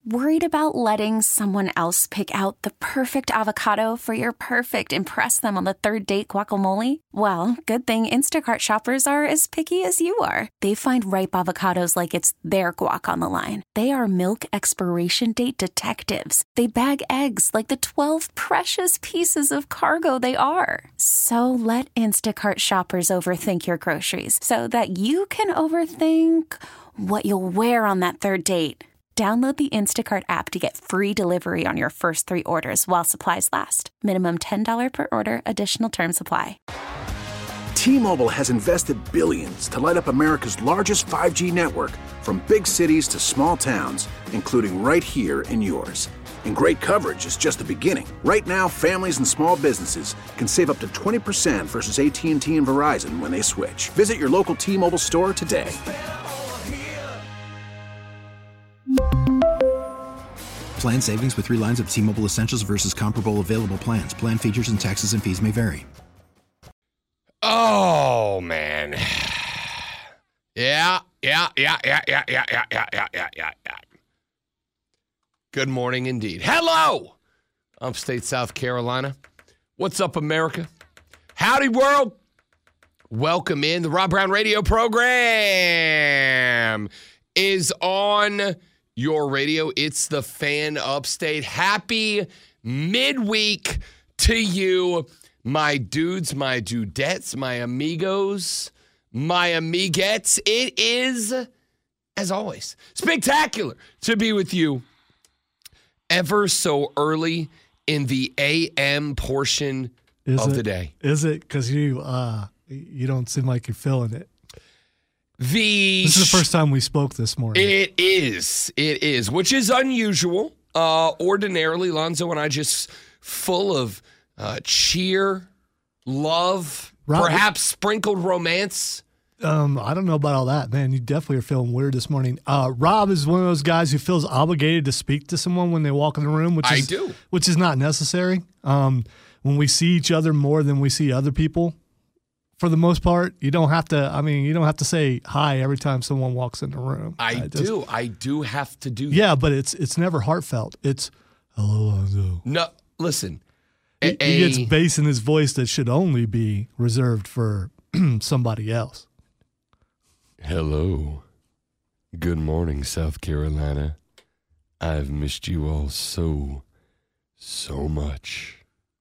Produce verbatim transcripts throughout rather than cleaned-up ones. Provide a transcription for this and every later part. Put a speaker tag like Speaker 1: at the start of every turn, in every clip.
Speaker 1: Worried about letting someone else pick out the perfect avocado for your perfect impress them on the third date guacamole? Well, good thing Instacart shoppers are as picky as you are. They find ripe avocados like it's their guac on the line. They are milk expiration date detectives. They bag eggs like the twelve precious pieces of cargo they are. So let Instacart shoppers overthink your groceries so that you can overthink what you'll wear on that third date. Download the Instacart app to get free delivery on your first three orders while supplies last. Minimum ten dollars per order. Additional terms apply.
Speaker 2: T-Mobile has invested billions to light up America's largest five G network, from big cities to small towns, including right here in yours. And great coverage is just the beginning. Right now, families and small businesses can save up to twenty percent versus A T and T and Verizon when they switch. Visit your local T-Mobile store today.
Speaker 3: Plan savings with three lines of T-Mobile Essentials versus comparable available plans. Plan features and taxes and fees may vary.
Speaker 4: Oh, man. Yeah, yeah, yeah, yeah, yeah, yeah, yeah, yeah, yeah, yeah, yeah, yeah. Good morning indeed. Hello, upstate South Carolina. What's up, America? Howdy, world. Welcome in. The Rob Brown Radio program is on your radio. It's the Fan Upstate. Happy midweek to you, my dudes, my dudettes, my amigos, my amiguettes. It is, as always, spectacular to be with you ever so early in the A M portion
Speaker 5: is
Speaker 4: of
Speaker 5: it,
Speaker 4: the day.
Speaker 5: Is it? Because you, uh, you don't seem like you're feeling it.
Speaker 4: The
Speaker 5: this is the first time we spoke this morning.
Speaker 4: It is. It is, which is unusual. Uh, ordinarily, Lonzo and I just full of uh, cheer, love,
Speaker 5: Rob,
Speaker 4: perhaps sprinkled romance.
Speaker 5: Um, I don't know about all that, man. You definitely are feeling weird this morning. Uh, Rob is one of those guys who feels obligated to speak to someone when they walk in the room, which
Speaker 4: I
Speaker 5: is,
Speaker 4: do.
Speaker 5: which is not necessary. Um, when we see each other more than we see other people, for the most part, you don't have to. I mean, you don't have to say hi every time someone walks in the room.
Speaker 4: I, I do. Just, I do have to do that.
Speaker 5: Yeah, but it's it's never heartfelt. It's hello, Lonzo.
Speaker 4: No, listen.
Speaker 5: He,
Speaker 4: a,
Speaker 5: he gets bass in his voice that should only be reserved for somebody else.
Speaker 4: Hello. Good morning, South Carolina. I've missed you all so, so much.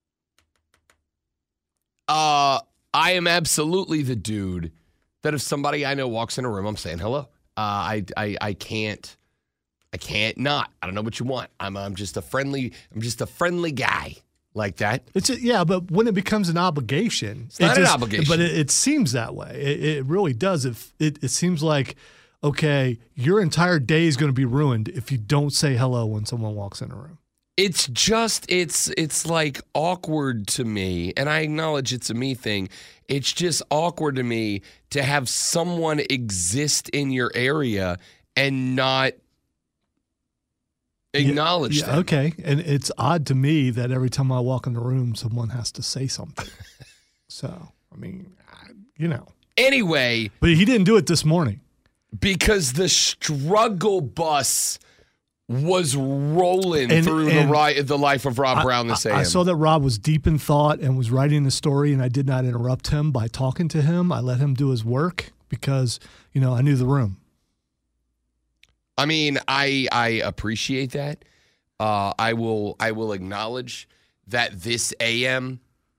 Speaker 4: Uh, I am absolutely the dude that if somebody I know walks in a room, I'm saying hello. Uh, I, I, I can't, I can't not. I don't know what you want. I'm, I'm just a friendly, I'm just a friendly guy like that.
Speaker 5: It's a, yeah, but when it becomes an obligation,
Speaker 4: it's not
Speaker 5: it
Speaker 4: an
Speaker 5: just,
Speaker 4: obligation.
Speaker 5: But it, it seems that way. It, it really does. It, it, it seems like, okay, your entire day is going to be ruined if you don't say hello when someone walks in a room.
Speaker 4: It's just, it's it's like awkward to me, and I acknowledge it's a me thing. It's just awkward to me to have someone exist in your area and not acknowledge
Speaker 5: yeah, yeah,
Speaker 4: them.
Speaker 5: Okay, and it's odd to me that every time I walk in the room, someone has to say something. So, I mean, you know.
Speaker 4: Anyway.
Speaker 5: But he didn't do it this morning.
Speaker 4: Because the struggle bus was rolling
Speaker 5: and,
Speaker 4: through
Speaker 5: and
Speaker 4: the ri- the life of Rob Brown this A M.
Speaker 5: I saw that Rob was deep in thought and was writing the story, and I did not interrupt him by talking to him. I let him do his work because, you know, I knew the room.
Speaker 4: I mean, I I appreciate that. Uh, I will I will acknowledge that this A M.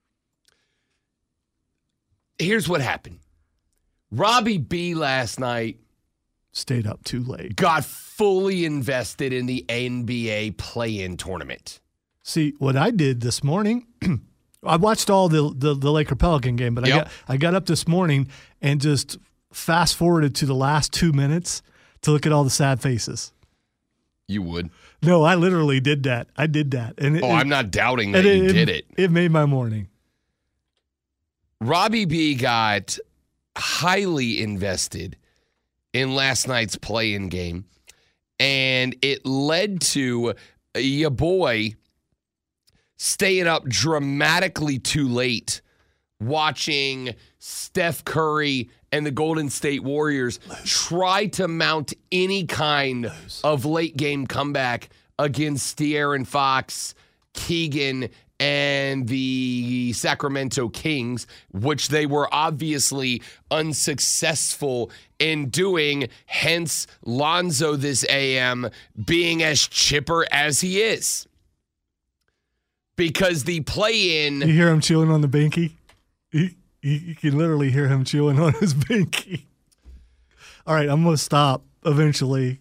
Speaker 4: Here's what happened. Robbie B last night
Speaker 5: stayed up too late.
Speaker 4: Got fully invested in the N B A play-in tournament.
Speaker 5: See, what I did this morning, I watched all the the, the Laker Pelican game, but yep. I got I got up this morning and just fast forwarded to the last two minutes to look at all the sad faces.
Speaker 4: You would?
Speaker 5: No, I literally did that. I did that. And it,
Speaker 4: oh,
Speaker 5: it,
Speaker 4: I'm not doubting that you
Speaker 5: it,
Speaker 4: did it.
Speaker 5: It made my morning.
Speaker 4: Robbie B got highly invested in last night's play-in game, and it led to your boy staying up dramatically too late watching Steph Curry and the Golden State Warriors try to mount any kind of late game comeback against De'Aaron Fox, Keegan, and the Sacramento Kings, which they were obviously unsuccessful in doing, hence Lonzo this A M being as chipper as he is. Because the play-in...
Speaker 5: You hear him chewing on the binky? You, you, you can literally hear him chewing on his binky. All right, I'm going to stop eventually.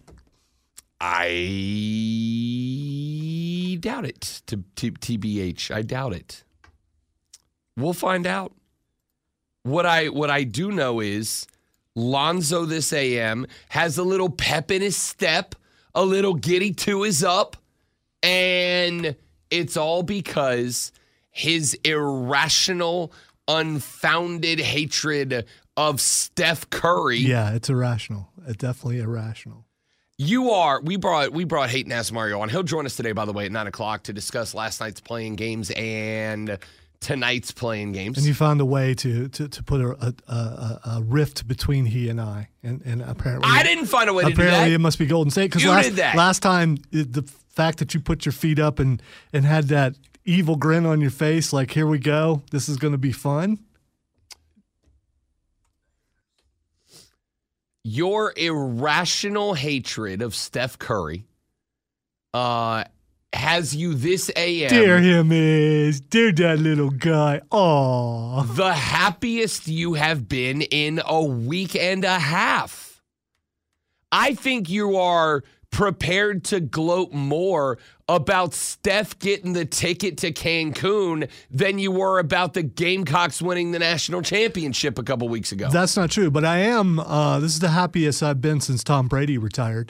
Speaker 4: I doubt it, to, to T B H. I doubt it. We'll find out. What I what I do know is Lonzo this A M has a little pep in his step, a little giddy to his up, and it's all because his irrational, unfounded hatred of Steph Curry.
Speaker 5: Yeah, it's irrational. It's definitely irrational.
Speaker 4: You are. We brought we brought Hayden Asmario on. He'll join us today, by the way, at nine o'clock to discuss last night's playing games and tonight's playing games.
Speaker 5: And you found a way to to, to put a, a, a, a rift between he and I, and and apparently
Speaker 4: I didn't find a way to do that.
Speaker 5: Apparently, it must be Golden State because
Speaker 4: You
Speaker 5: last
Speaker 4: did that.
Speaker 5: last time the fact that you put your feet up and and had that evil grin on your face, like here we go, this is going to be fun.
Speaker 4: Your irrational hatred of Steph Curry uh, has you this A M.
Speaker 5: Dear him is, dear that little guy. Aw.
Speaker 4: The happiest you have been in a week and a half. I think you are prepared to gloat more about Steph getting the ticket to Cancun than you were about the Gamecocks winning the national championship a couple weeks ago.
Speaker 5: That's not true, but I am. Uh, this is the happiest I've been since Tom Brady retired.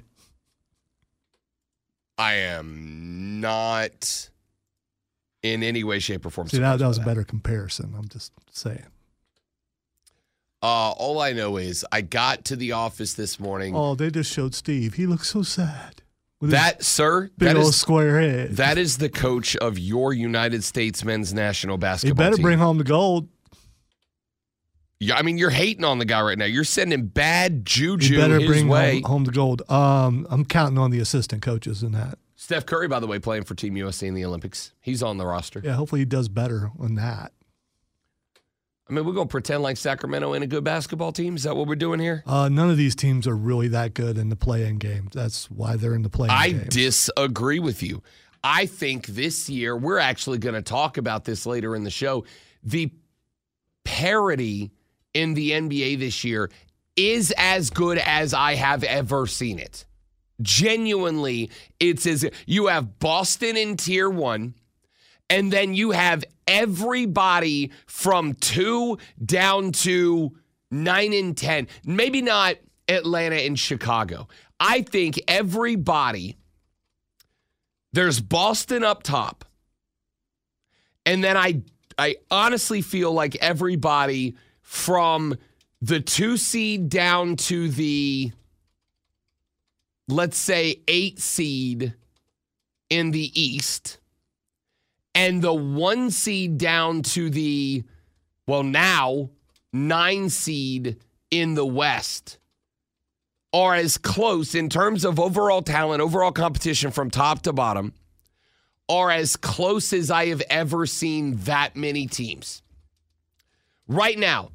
Speaker 4: I am not in any way, shape, or form.
Speaker 5: See, that, that was a
Speaker 4: that.
Speaker 5: better comparison. I'm just saying.
Speaker 4: Uh, all I know is I got to the office this morning.
Speaker 5: Oh, they just showed Steve. He looks so sad. With
Speaker 4: That, sir,
Speaker 5: big
Speaker 4: that
Speaker 5: old
Speaker 4: is,
Speaker 5: square head.
Speaker 4: that is the coach of your United States men's national basketball
Speaker 5: He better
Speaker 4: team.
Speaker 5: bring home the gold.
Speaker 4: Yeah, I mean, you're hating on the guy right now. You're sending bad
Speaker 5: He
Speaker 4: juju
Speaker 5: better
Speaker 4: his
Speaker 5: bring
Speaker 4: way.
Speaker 5: home, home the gold. Um, I'm counting on the assistant coaches in that.
Speaker 4: Steph Curry, by the way, playing for Team U S A in the Olympics. He's on the roster.
Speaker 5: Yeah, hopefully he does better on that.
Speaker 4: I mean, we're going to pretend like Sacramento ain't a good basketball team. Is that what we're doing here?
Speaker 5: Uh, none of these teams are really that good in the play-in game. That's why they're in the play-in
Speaker 4: I
Speaker 5: game.
Speaker 4: disagree with you. I think this year, we're actually going to talk about this later in the show. The parity in the N B A this year is as good as I have ever seen it. Genuinely, it's as you have Boston in tier one, and then you have everybody from two down to nine and ten. Maybe not Atlanta and Chicago. I think everybody, there's Boston up top. And then I I honestly feel like everybody from the two seed down to the, let's say, eight seed in the East, and the one seed down to the, well, now, nine seed in the West are as close in terms of overall talent, overall competition from top to bottom, are as close as I have ever seen that many teams. Right now,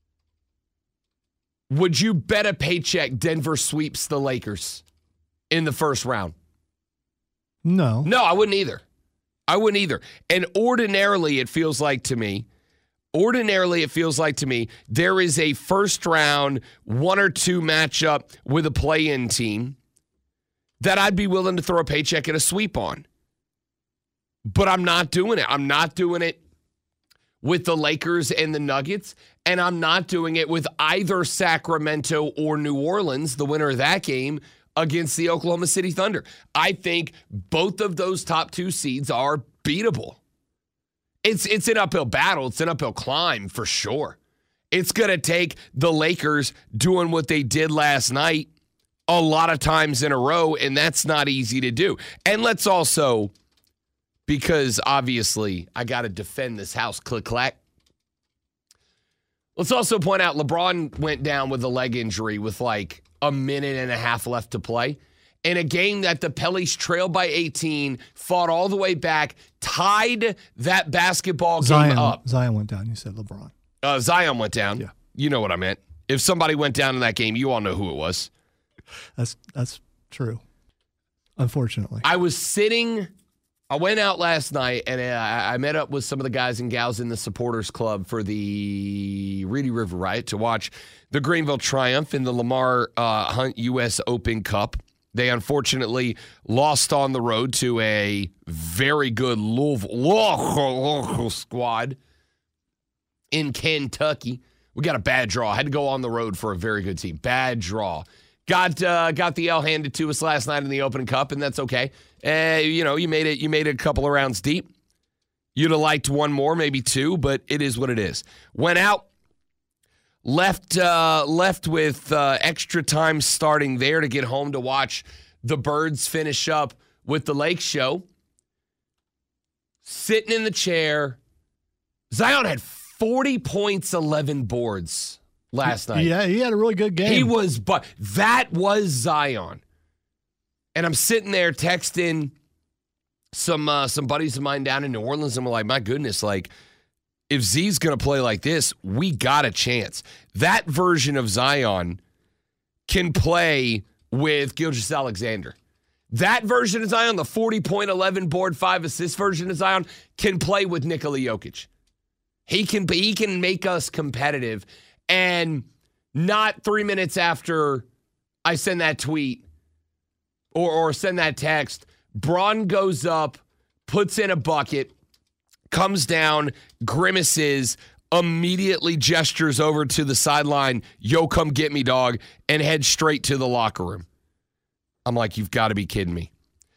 Speaker 4: would you bet a paycheck Denver sweeps the Lakers in the first round?
Speaker 5: No.
Speaker 4: No, I wouldn't either. I wouldn't either. And ordinarily, it feels like to me, ordinarily, it feels like to me, there is a first round, one or two matchup with a play-in team that I'd be willing to throw a paycheck and a sweep on. But I'm not doing it. I'm not doing it with the Lakers and the Nuggets, and I'm not doing it with either Sacramento or New Orleans, the winner of that game, against the Oklahoma City Thunder. I think both of those top two seeds are beatable. It's it's an uphill battle. It's an uphill climb for sure. It's going to take the Lakers doing what they did last night a lot of times in a row, and that's not easy to do. And let's also, because obviously I got to defend this house, click-clack. Let's also point out LeBron went down with a leg injury with like a minute and a half left to play. In a game that the Pellies trailed by eighteen, fought all the way back, tied that basketball
Speaker 5: Zion,
Speaker 4: game up.
Speaker 5: Zion went down. You said LeBron.
Speaker 4: Uh, Zion went down.
Speaker 5: Yeah.
Speaker 4: You know what I meant. If somebody went down in that game, you all know who it was.
Speaker 5: That's that's true. Unfortunately.
Speaker 4: I was sitting, I went out last night, and I, I met up with some of the guys and gals in the supporters club for the Reedy River Riot to watch the Greenville Triumph in the Lamar uh, Hunt U S Open Cup. They unfortunately lost on the road to a very good Louisville squad in Kentucky. We got a bad draw. I had to go on the road for a very good team. Bad draw. Got uh, got the L handed to us last night in the Open Cup, and that's okay. Uh, you know, you made it. You made it a couple of rounds deep. You'd have liked one more, maybe two, but it is what it is. Went out. Left uh, left with uh, extra time starting there to get home to watch the Birds finish up with the Lake Show. Sitting in the chair. Zion had forty points, eleven boards last night.
Speaker 5: Yeah, he had a really good game.
Speaker 4: He was, but that was Zion. And I'm sitting there texting some uh, some buddies of mine down in New Orleans, and we're like, my goodness, like, if Z's going to play like this, we got a chance. That version of Zion can play with Gilgeous-Alexander. That version of Zion, the forty point, eleven board, five assist version of Zion, can play with Nikola Jokic. He can, he can make us competitive. And not three minutes after I send that tweet or, or send that text, Braun goes up, puts in a bucket, comes down, grimaces, immediately gestures over to the sideline, yo, come get me, dog, and heads straight to the locker room. I'm like, you've got to be kidding me.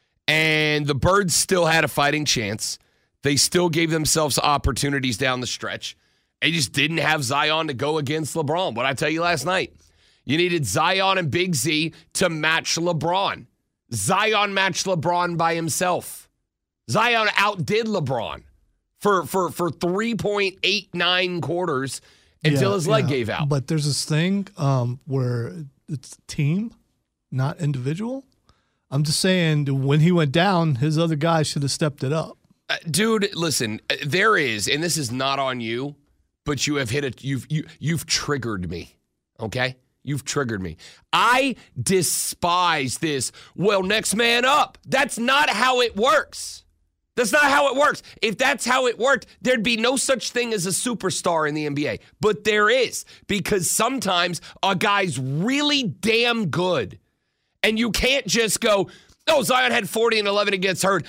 Speaker 4: And the Birds still had a fighting chance. They still gave themselves opportunities down the stretch. They just didn't have Zion to go against LeBron. What I tell you last night, you needed Zion and Big Z to match LeBron. Zion matched LeBron by himself. Zion outdid LeBron for for for three point eight nine quarters until
Speaker 5: yeah,
Speaker 4: his leg
Speaker 5: yeah.
Speaker 4: gave out.
Speaker 5: But there's this thing um, where it's team, not individual. I'm just saying when he went down, his other guys should have stepped it up.
Speaker 4: Uh, dude, listen, there is, and this is not on you, but you have hit it. You've you you've triggered me. Okay, you've triggered me. I despise this. Well, next man up. That's not how it works. That's not how it works. If that's how it worked, there'd be no such thing as a superstar in the N B A. But there is, because sometimes a guy's really damn good. And you can't just go, oh, Zion had forty and eleven and gets hurt.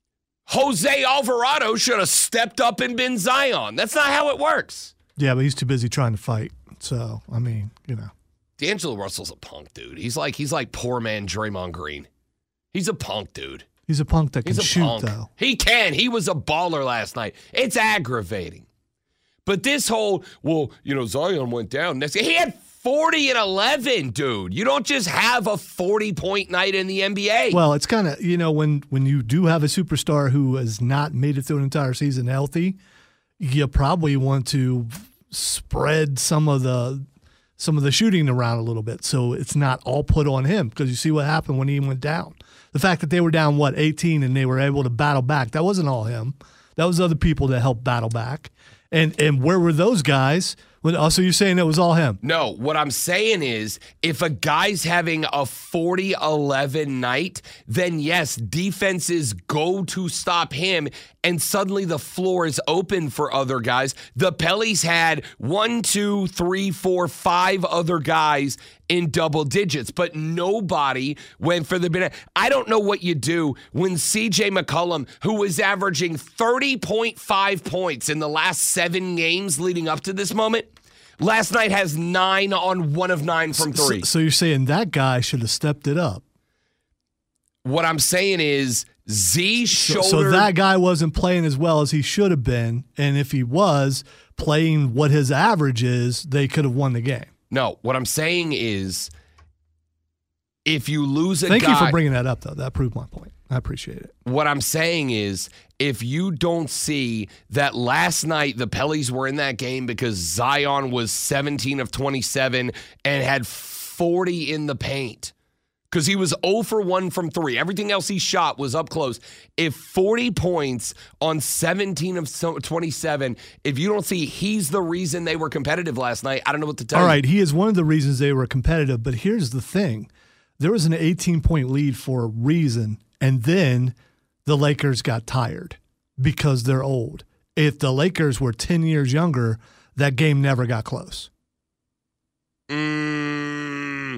Speaker 4: Jose Alvarado should have stepped up and been Zion. That's not how it works.
Speaker 5: Yeah, but he's too busy trying to fight. So, I mean, you know.
Speaker 4: D'Angelo Russell's a punk, dude. He's like he's like poor man Draymond Green. He's a punk, dude.
Speaker 5: He's a punk that can
Speaker 4: He's a
Speaker 5: shoot,
Speaker 4: punk.
Speaker 5: though.
Speaker 4: He can. He was a baller last night. It's aggravating. But this whole, well, you know, Zion went down next. He had forty and eleven, dude. You don't just have a forty-point night in the N B A.
Speaker 5: Well, it's kind of, you know, when, when you do have a superstar who has not made it through an entire season healthy, you probably want to spread some of the some of the shooting around a little bit so it's not all put on him, because you see what happened when he went down. The fact that they were down, what, eighteen, and they were able to battle back, that wasn't all him. That was other people that helped battle back. And and where were those guys? When, also, you're saying it was all him?
Speaker 4: No, what I'm saying is if a guy's having a forty eleven night, then yes, defenses go to stop him, and suddenly the floor is open for other guys. The Pellies had one, two, three, four, five other guys in double digits, but nobody went for the minute. I don't know what you do when C J McCollum, who was averaging thirty point five points in the last seven games leading up to this moment, last night has nine on one of nine from three.
Speaker 5: So, so you're saying that guy should have stepped it up.
Speaker 4: What I'm saying is Z shoulder.
Speaker 5: So, so that guy wasn't playing as well as he should have been, and if he was playing what his average is, they could have won the game.
Speaker 4: No, what I'm saying is if you lose a
Speaker 5: Thank
Speaker 4: guy.
Speaker 5: you for bringing that up, though. That proved my point. I appreciate it.
Speaker 4: What I'm saying is, if you don't see that last night the Pellies were in that game because Zion was seventeen of twenty-seven and had forty in the paint, because he was zero for one from three. Everything else he shot was up close. If forty points on seventeen of twenty-seven, if you don't see he's the reason they were competitive last night, I don't know what to tell
Speaker 5: All
Speaker 4: you.
Speaker 5: All right, he is one of the reasons they were competitive, but here's the thing. There was an eighteen-point lead for a reason, and then the Lakers got tired because they're old. If the Lakers were ten years younger, that game never got close.
Speaker 4: Mm.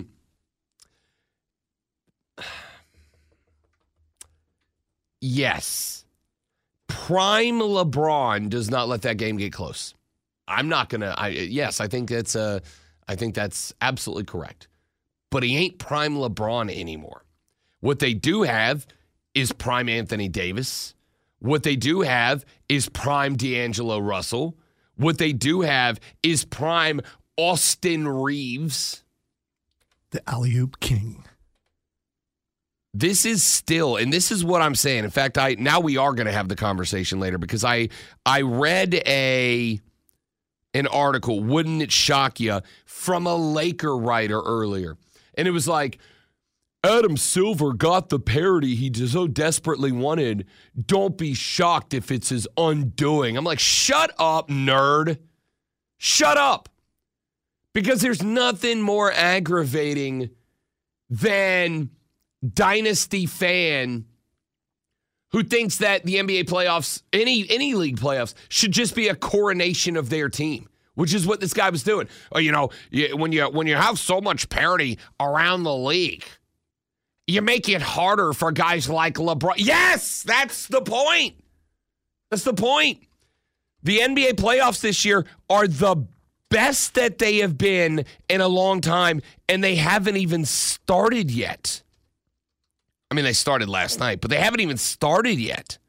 Speaker 4: Yes. Prime LeBron does not let that game get close. I'm not going to yes, I think that's a I think that's absolutely correct. But he ain't prime LeBron anymore. What they do have is prime Anthony Davis. What they do have is prime D'Angelo Russell. What they do have is prime Austin Reeves.
Speaker 5: The alley-oop king.
Speaker 4: This is still, and this is what I'm saying. In fact, I now we are going to have the conversation later, because I I read a an article, wouldn't it shock you, from a Laker writer earlier. And it was like, Adam Silver got the parody he so desperately wanted. Don't be shocked if it's his undoing. I'm like, shut up, nerd. Shut up. Because there's nothing more aggravating than dynasty fan who thinks that the N B A playoffs, any any league playoffs, should just be a coronation of their team, which is what this guy was doing. Oh, you know, when you when you have so much parity around the league, you make it harder for guys like LeBron. Yes, that's the point. That's the point. The N B A playoffs this year are the best that they have been in a long time, and they haven't even started yet. I mean, they started last night, but they haven't even started yet.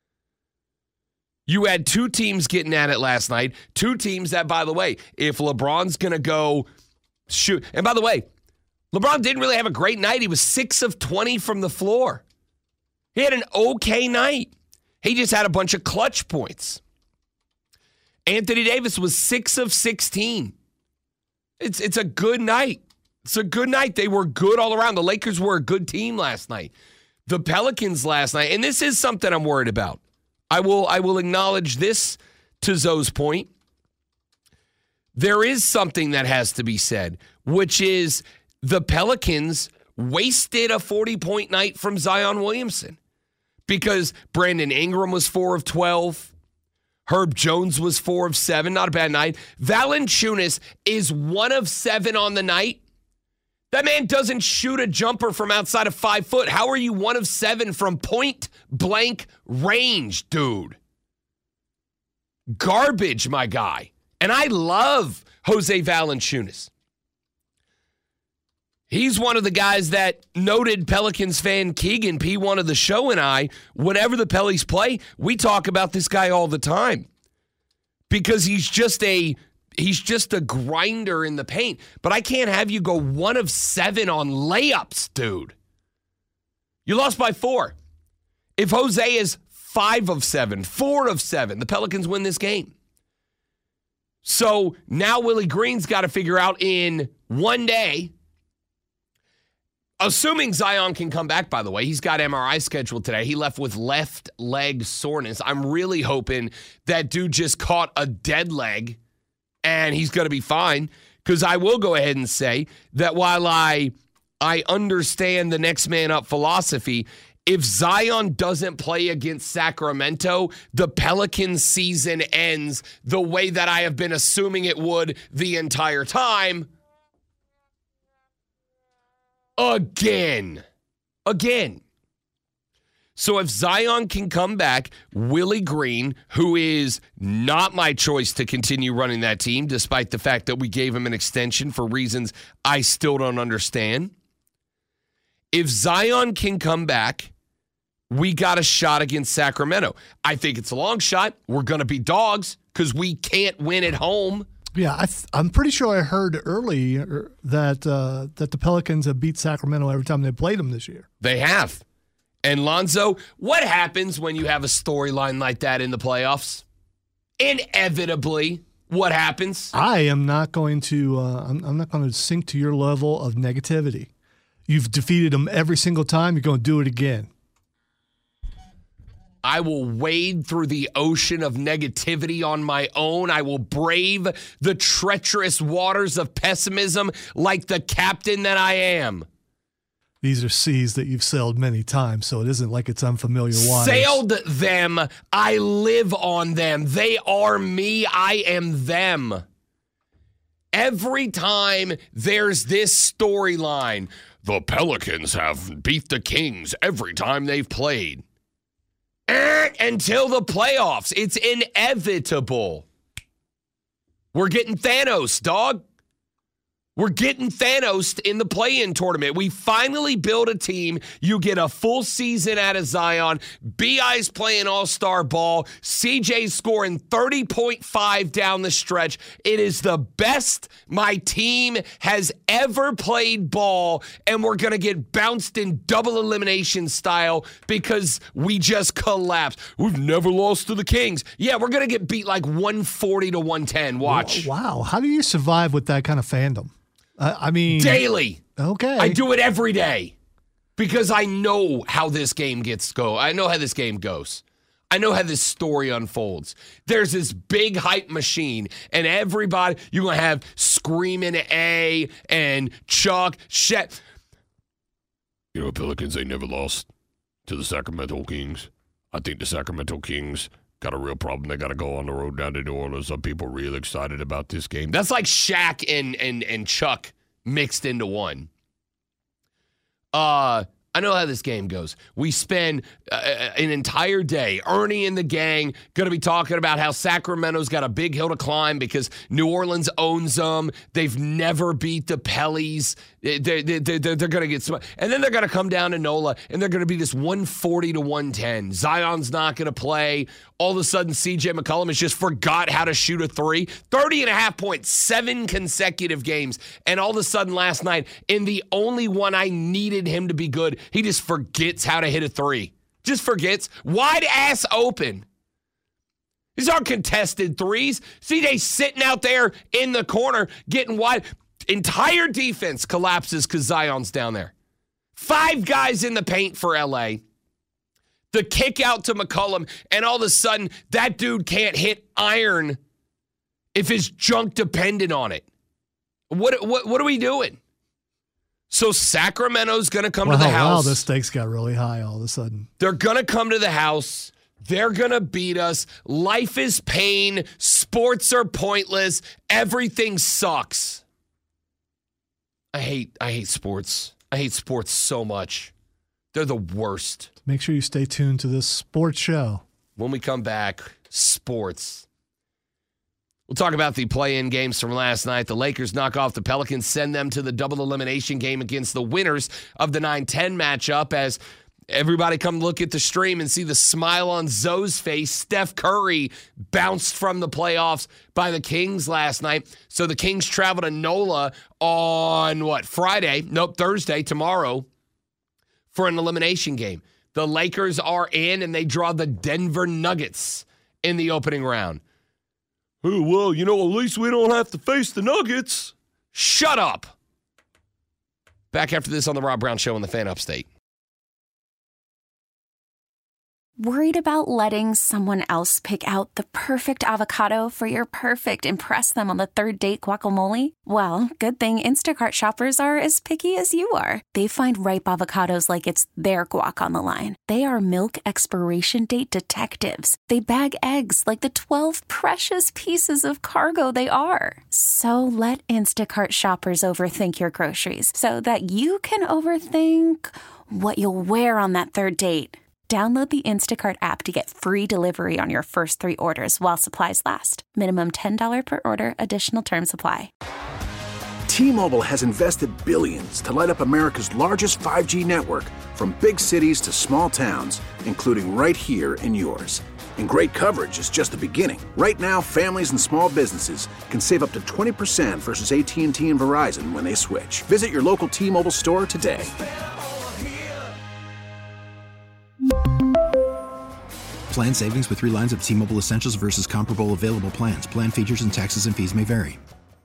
Speaker 4: You had two teams getting at it last night. Two teams that, by the way, if LeBron's going to go shoot. And by the way, LeBron didn't really have a great night. He was six of twenty from the floor. He had an okay night. He just had a bunch of clutch points. Anthony Davis was six of sixteen. It's, it's a good night. It's a good night. They were good all around. The Lakers were a good team last night. The Pelicans last night, and this is something I'm worried about. I will I will acknowledge this to Zoe's point. There is something that has to be said, which is the Pelicans wasted a forty-point night from Zion Williamson, because Brandon Ingram was four of twelve. Herb Jones was four of seven. Not a bad night. Valanciunas is one of seven on the night. That man doesn't shoot a jumper from outside of five foot. How are you one of seven from point blank range, dude? Garbage, my guy. And I love Jose Valanciunas. He's one of the guys that noted Pelicans fan Keegan P. one of the show and I, whenever the Pellies play, we talk about this guy all the time, because he's just a he's just a grinder in the paint. But I can't have you go one of seven on layups, dude. You lost by four. If Jose is five of seven, four of seven, the Pelicans win this game. So now Willie Green's got to figure out in one day, assuming Zion can come back, by the way. He's got M R I scheduled today. He left with left leg soreness. I'm really hoping that dude just caught a dead leg and he's going to be fine, because I will go ahead and say that while I I understand the next man up philosophy, if Zion doesn't play against Sacramento, the Pelicans season ends the way that I have been assuming it would the entire time. Again. Again. So if Zion can come back, Willie Green, who is not my choice to continue running that team, despite the fact that we gave him an extension for reasons I still don't understand. If Zion can come back, we got a shot against Sacramento. I think it's a long shot. We're going to be dogs because we can't win at home.
Speaker 5: Yeah, I th- I'm pretty sure I heard early that uh, that the Pelicans have beat Sacramento every time they played them this year.
Speaker 4: They have. And Lonzo, what happens when you have a storyline like that in the playoffs? Inevitably, what happens?
Speaker 5: I am not going to. Uh, I'm, I'm not going to sink to your level of negativity. You've defeated them every single time. You're going to do it again.
Speaker 4: I will wade through the ocean of negativity on my own. I will brave the treacherous waters of pessimism like the captain that I am.
Speaker 5: These are seas that you've sailed many times, so it isn't like it's unfamiliar waters.
Speaker 4: Sailed them. I live on them. They are me. I am them. Every time there's this storyline, the Pelicans have beat the Kings every time they've played. Until the playoffs. It's inevitable. We're getting Thanos, dog. We're getting Thanos in the play-in tournament. We finally build a team. You get a full season out of Zion. B I's playing all-star ball. C J's scoring thirty point five down the stretch. It is the best my team has ever played ball, and we're going to get bounced in double elimination style because we just collapsed. We've never lost to the Kings. Yeah, we're going to get beat like one forty to one ten. Watch.
Speaker 5: Wow. How do you survive with that kind of fandom? I mean,
Speaker 4: daily.
Speaker 5: Okay.
Speaker 4: I do it every day because I know how this game gets go. I know how this game goes. I know how this story unfolds. There's this big hype machine, and everybody, you're going to have Screaming A and Chuck, Shet. You know, Pelicans, they never lost to the Sacramento Kings. I think the Sacramento Kings got a real problem. They got to go on the road down to New Orleans. Some people really excited about this game. That's like Shaq and and and Chuck mixed into one. Uh, I know how this game goes. We spend uh, an entire day, Ernie and the gang, going to be talking about how Sacramento's got a big hill to climb because New Orleans owns them. They've never beat the Pellies. They're, they're, they're, they're going to get some. And then they're going to come down to NOLA, and they're going to be this one forty to one ten. Zion's not going to play. All of a sudden, C J McCollum has just forgot how to shoot a three. thirty and a half points, seven consecutive games. And all of a sudden last night, in the only one I needed him to be good, he just forgets how to hit a three. Just forgets. Wide ass open. These aren't contested threes. C J's sitting out there in the corner getting wide. Entire defense collapses because Zion's down there. Five guys in the paint for L A. The kick out to McCollum, and all of a sudden, that dude can't hit iron if his junk depended on it. What what what are we doing? So Sacramento's going to come
Speaker 5: wow,
Speaker 4: to the house.
Speaker 5: Wow, the stakes got really high all of a sudden.
Speaker 4: They're going to come to the house. They're going to beat us. Life is pain. Sports are pointless. Everything sucks. I hate I hate sports. I hate sports so much. They're the worst.
Speaker 5: Make sure you stay tuned to this sports show.
Speaker 4: When we come back, sports. We'll talk about the play-in games from last night. The Lakers knock off the Pelicans, send them to the double elimination game against the winners of the nine ten matchup as everybody come look at the stream and see the smile on Zoe's face. Steph Curry bounced from the playoffs by the Kings last night. So the Kings travel to NOLA on, what, Friday? Nope, Thursday, tomorrow, for an elimination game. The Lakers are in, and they draw the Denver Nuggets in the opening round. Oh, well, you know, at least we don't have to face the Nuggets. Shut up. Back after this on the Rob Brown Show on the Fan Upstate.
Speaker 1: Worried about letting someone else pick out the perfect avocado for your perfect impress them on the third date guacamole? Well, good thing Instacart shoppers are as picky as you are. They find ripe avocados like it's their guac on the line. They are milk expiration date detectives. They bag eggs like the twelve precious pieces of cargo they are. So let Instacart shoppers overthink your groceries so that you can overthink what you'll wear on that third date. Download the Instacart app to get free delivery on your first three orders while supplies last. Minimum ten dollars per order. Additional terms apply.
Speaker 2: T-Mobile has invested billions to light up America's largest five G network, from big cities to small towns, including right here in yours. And great coverage is just the beginning. Right now, families and small businesses can save up to twenty percent versus A T and T and Verizon when they switch. Visit your local T-Mobile store today.
Speaker 3: Plan savings with three lines of T-Mobile Essentials versus comparable available plans. Plan features and taxes and fees may vary.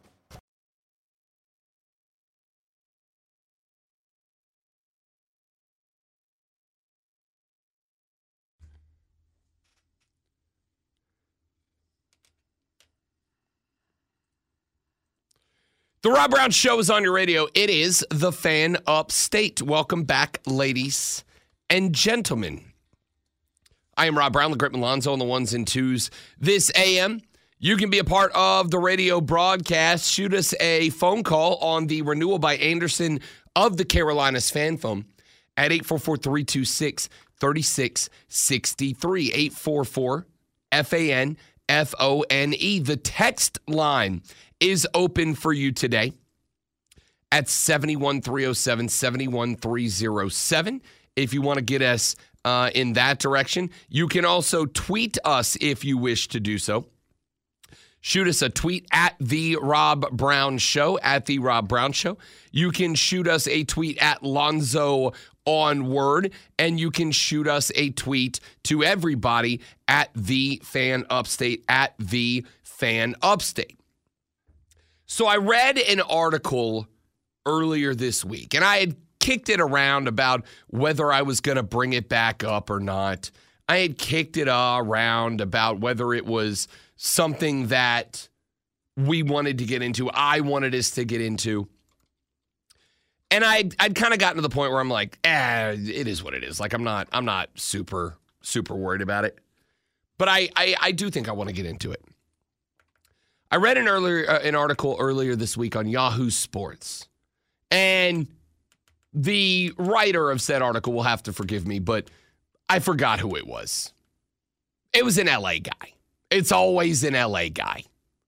Speaker 4: The Rob Brown Show is on your radio. It is the Fan Upstate. Welcome back, ladies and gentlemen. I am Rob Brown, the Great Malonzo on the ones and twos this A M. You can be a part of the radio broadcast. Shoot us a phone call on the renewal by Anderson of the Carolinas fan phone at eight four four, three two six, three six six three, eight four four, F A N F O N E. The text line is open for you today at seven one three oh seven, seven one three oh seven. If you want to get us uh, in that direction, you can also tweet us if you wish to do so. Shoot us a tweet at The Rob Brown Show, at The Rob Brown Show. You can shoot us a tweet at Lonzo on Word, and you can shoot us a tweet to everybody at The Fan Upstate, at The Fan Upstate. So I read an article earlier this week, and I had kicked it around about whether I was going to bring it back up or not. I had kicked it uh, around about whether it was something that we wanted to get into, I wanted us to get into. And I'd, I'd kind of gotten to the point where I'm like, eh, it is what it is. Like, I'm not I'm not super, super worried about it. But I, I, I do think I want to get into it. I read an earlier uh, an article earlier this week on Yahoo Sports, and the writer of said article will have to forgive me, but I forgot who it was. It was an L A guy. It's always an L A guy.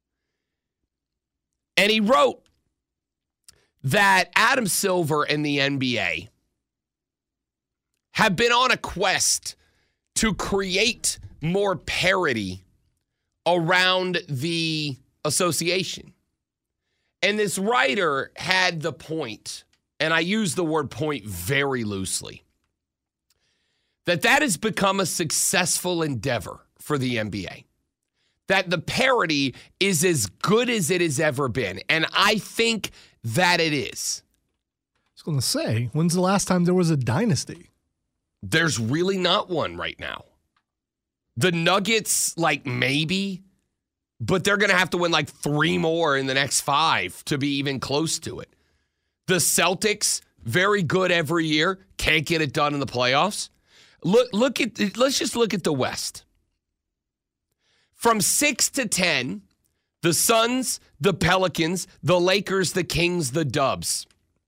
Speaker 4: And he wrote that Adam Silver and the N B A have been on a quest to create more parity around the association. And this writer had the point, and I use the word point very loosely, that that has become a successful endeavor for the N B A. That the parity is as good as it has ever been. And I think that it is.
Speaker 5: I was going to say, when's the last time there was a dynasty?
Speaker 4: There's really not one right now. The Nuggets, like, maybe, but they're going to have to win like three more in the next five to be even close to it. The Celtics, very good every year, can't get it done in the playoffs. Look, look at, let's just look at the West. From six to ten, the Suns, the Pelicans, the Lakers, the Kings, the Dubs.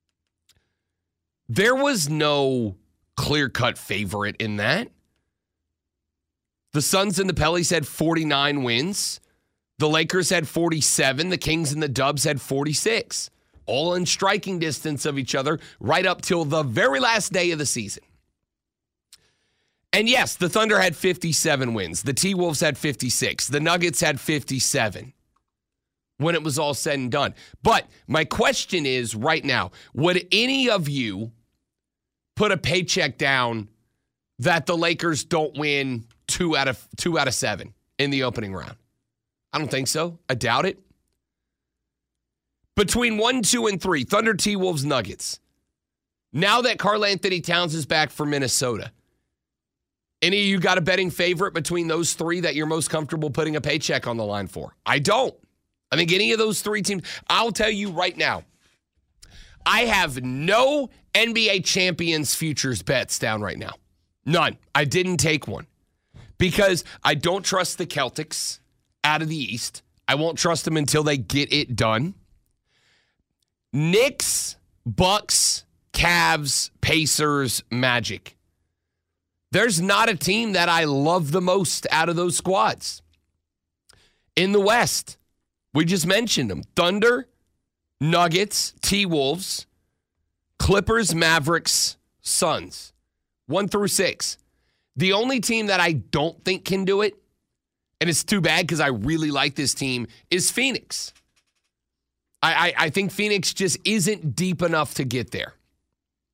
Speaker 4: There was no clear-cut favorite in that. The Suns and the Pelicans had forty-nine wins. The Lakers had forty-seven. The Kings and the Dubs had forty-six. All in striking distance of each other right up till the very last day of the season. And yes, the Thunder had fifty-seven wins. The T-Wolves had fifty-six. The Nuggets had fifty-seven when it was all said and done. But my question is right now, would any of you put a paycheck down that the Lakers don't win two out of two out of seven in the opening round? I don't think so. I doubt it. Between one, two, and three, Thunder, T-Wolves, Nuggets. Now that Karl Anthony Towns is back for Minnesota, any of you got a betting favorite between those three that you're most comfortable putting a paycheck on the line for? I don't. I think any of those three teams, I'll tell you right now, I have no N B A champions futures bets down right now. None. I didn't take one because I don't trust the Celtics out of the East. I won't trust them until they get it done. Knicks, Bucks, Cavs, Pacers, Magic. There's not a team that I love the most out of those squads. In the West, we just mentioned them. Thunder, Nuggets, T-Wolves, Clippers, Mavericks, Suns. One through six. The only team that I don't think can do it, and it's too bad because I really like this team, is Phoenix. I, I, I think Phoenix just isn't deep enough to get there.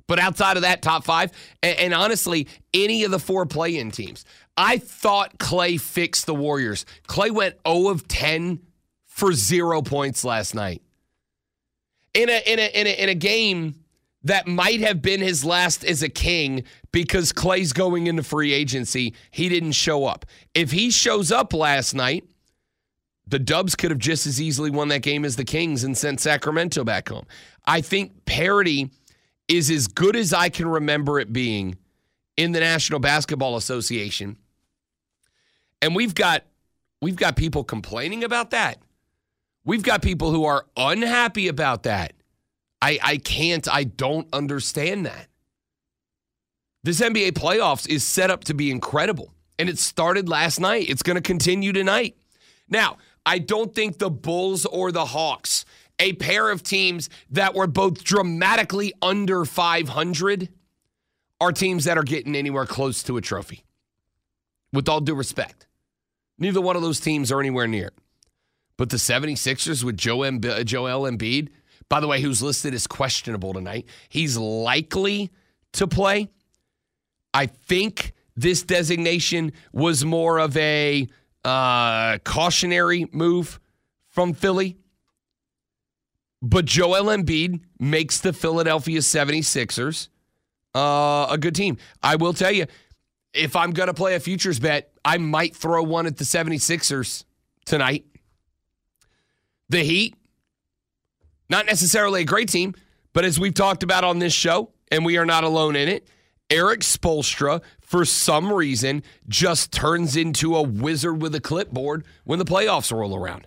Speaker 4: But outside of that, top five, and, and honestly, any of the four play-in teams. I thought Klay fixed the Warriors. Klay went zero of ten for zero points last night. In a, in a, in a, in a game that might have been his last as a King because Klay's going into free agency, he didn't show up. If he shows up last night, the Dubs could have just as easily won that game as the Kings and sent Sacramento back home. I think parity is as good as I can remember it being in the National Basketball Association. And we've got we've got people complaining about that. We've got people who are unhappy about that. I, I can't, I don't understand that. This N B A playoffs is set up to be incredible. And it started last night. It's going to continue tonight. Now, I don't think the Bulls or the Hawks, a pair of teams that were both dramatically under five hundred, are teams that are getting anywhere close to a trophy. With all due respect. Neither one of those teams are anywhere near it. But the seventy-sixers with Joel Embiid, by the way, who's listed as questionable tonight, he's likely to play. I think this designation was more of a uh, cautionary move from Philly. But Joel Embiid makes the Philadelphia seventy-sixers uh, a good team. I will tell you, if I'm going to play a futures bet, I might throw one at the seventy-sixers tonight. The Heat, not necessarily a great team, but as we've talked about on this show, and we are not alone in it, Eric Spoelstra, for some reason, just turns into a wizard with a clipboard when the playoffs roll around.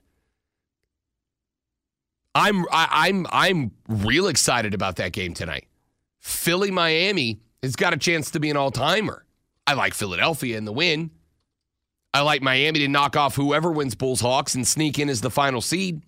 Speaker 4: I'm I, I'm I'm real excited about that game tonight. Philly Miami has got a chance to be an all-timer. I like Philadelphia in the win. I like Miami to knock off whoever wins Bulls Hawks and sneak in as the final seed.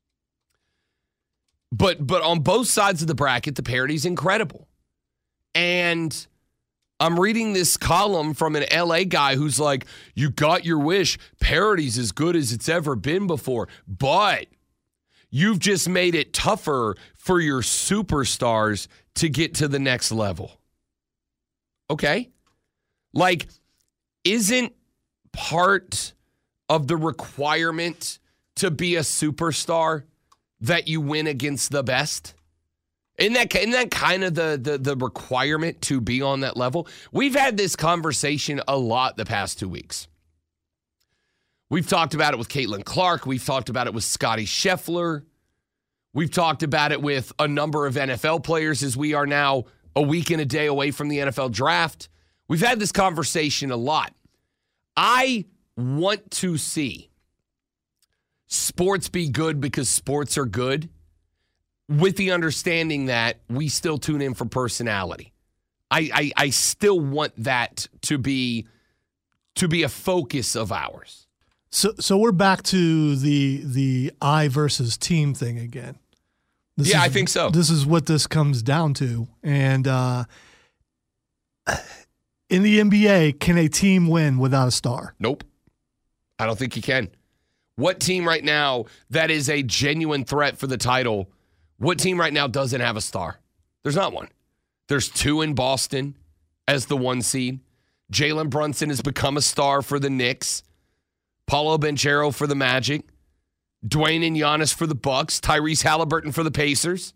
Speaker 4: But but on both sides of the bracket, the parity's incredible. And I'm reading this column from an L A guy who's like, you got your wish. Parity's as good as it's ever been before. But you've just made it tougher for your superstars to get to the next level. Okay? Like, isn't part of the requirement to be a superstar that you win against the best? Isn't that, isn't that kind of the, the, the requirement to be on that level? We've had this conversation a lot the past two weeks. We've talked about it with Caitlin Clark. We've talked about it with Scottie Scheffler. We've talked about it with a number of N F L players as we are now a week and a day away from the N F L draft. We've had this conversation a lot. I want to see sports be good because sports are good, with the understanding that we still tune in for personality. I, I, I still want that to be to be a focus of ours.
Speaker 5: So so we're back to the the I versus team thing again. This
Speaker 4: yeah,
Speaker 5: is,
Speaker 4: I think so.
Speaker 5: This is what this comes down to. And uh, in the N B A, can a team win without a star?
Speaker 4: Nope. I don't think you can. What team right now that is a genuine threat for the title, what team right now doesn't have a star? There's not one. There's two in Boston as the one seed. Jalen Brunson has become a star for the Knicks. Paolo Banchero for the Magic. Dwayne and Giannis for the Bucks. Tyrese Halliburton for the Pacers.